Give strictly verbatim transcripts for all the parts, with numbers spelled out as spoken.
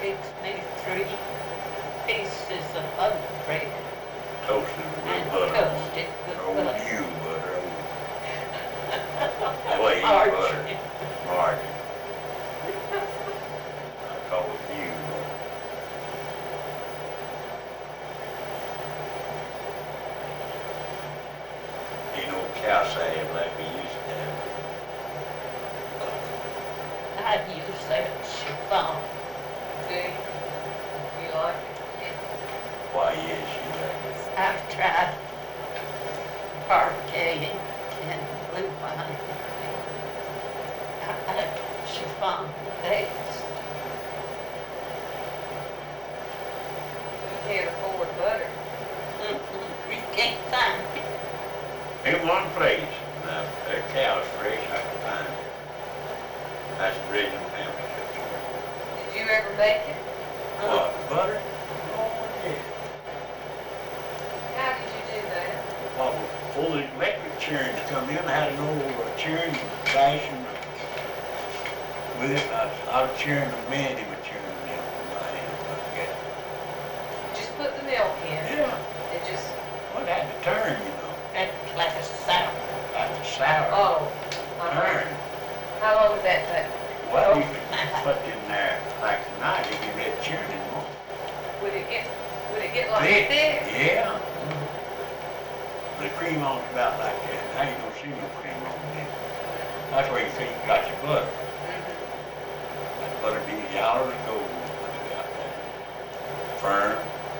fixed me three pieces of butter bread Toasted and with butter. toasted with Old butter. you butter. Well, you butter. Margarine. Margarine. I call it you butter. Ain't no cow side like we used to have. I use that chiffon. Do you? You like it? Why, yes, you like I've tried parquet and blue wine. I like chiffon the best. You can't afford butter. Mm-mm, you can't find it. it. In one place, now, their cow's fresh, I can find it. That's the original family picture. Did you ever make it? What, butter? Oh, yeah. How did you do that? Well, before the electric churns come in, I had an old uh, churn fashion with it. I, I was churning the Mandy would churn the milk in my hand. I forget. Just put the milk in. Yeah, It just, well, it had to turn, you know. That's like a sour. That's a sour oh. uh-huh. turn. How long did that take? Well, you could put in there like tonight, you get that churning more. Would it get, would it get like Thick, thick? yeah. The cream on it's about like that. Now you don't see no cream on it. That's where you think you got your butter. Mhm. That butter be yellow and gold when you got that. Firm.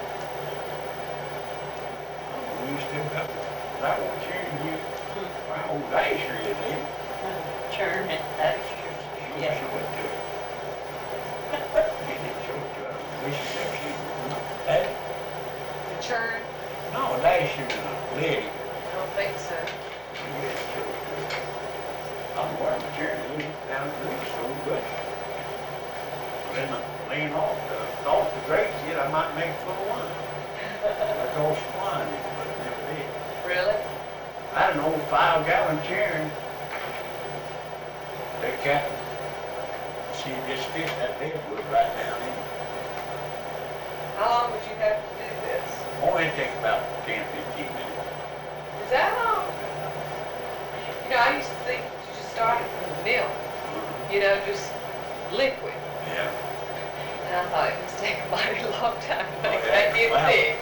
Oh, we still got that one churn you. My old Asher is in. Churn it, that's She'll Yeah. show it to her. He didn't show it to her. Wish you never seen it. Hey? The churn? No, Asher is a lady. I don't think so. I'm wearing the chair down at the store, but then I lean off the, off the grapes yet, I might make a full wine. That's all wine, but it never did. Really? I had an old five gallon chair. That cat, she just fit that deadwood right down in. How long would you have to do this? Only it takes about ten, fifteen minutes. Is that long? You know, I used to think you just started from the milk, you know, just liquid. Yeah. And I thought it must take a mighty long time to make Oh, that yeah, get wow. thick.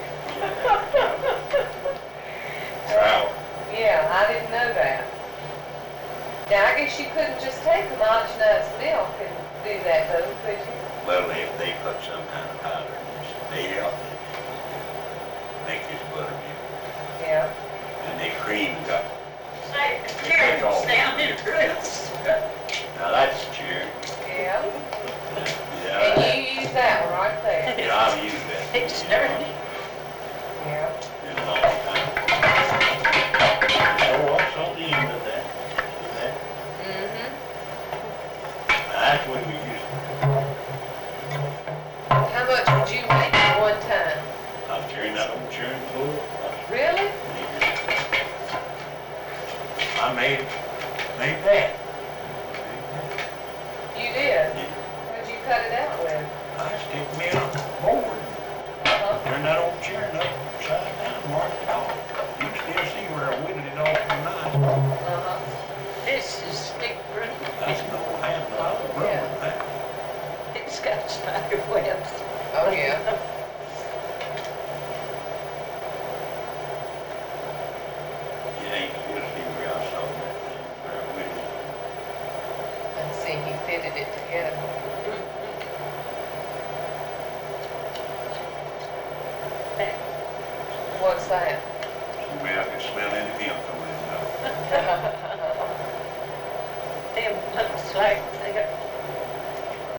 Trout. Yeah, I didn't know that. Now, I guess you couldn't just take homogenized milk and do that though, could you? Well, if they put some kind of powder in this, they help it. Make this buttermilk. Yeah. And they cream got. Say, Karen's down in Ruth's. Now that's a chair. Yeah. Yeah. And you use that one right there. Yeah, I've used that. It's dirty. Yeah. In a long time. Oh, what's on the end of that? See that? Mm-hmm. Now, that's what we use. How much would you make at one time? I'm churning that old churn full. Really? I made, made that. You did? Yeah. What'd you cut it out with? I stick me on a board. Uh-huh. Turn that old churn upside down, mark it off. You can still see where I whittled it off the knife. Uh-huh. This is stick broom. That's an old handle. I was Yeah. rubbing that. It's got spider webs. Oh, yeah. You ain't still see where I saw that, where I whittled it. Let's see, he fitted it together. What's that? See where I can smell any milk coming in now. Them looks like they got